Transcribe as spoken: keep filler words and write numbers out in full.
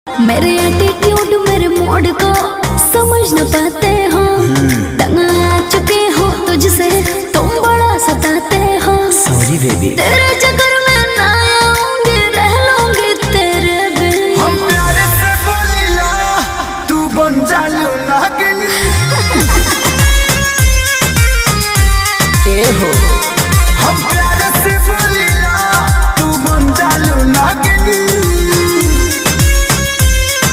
मेरे एटीट्यूड मेरे मूड को समझ न पाते हो, तंग आ चुके हो तुझसे तुम बड़ा सताते हो। Sorry baby.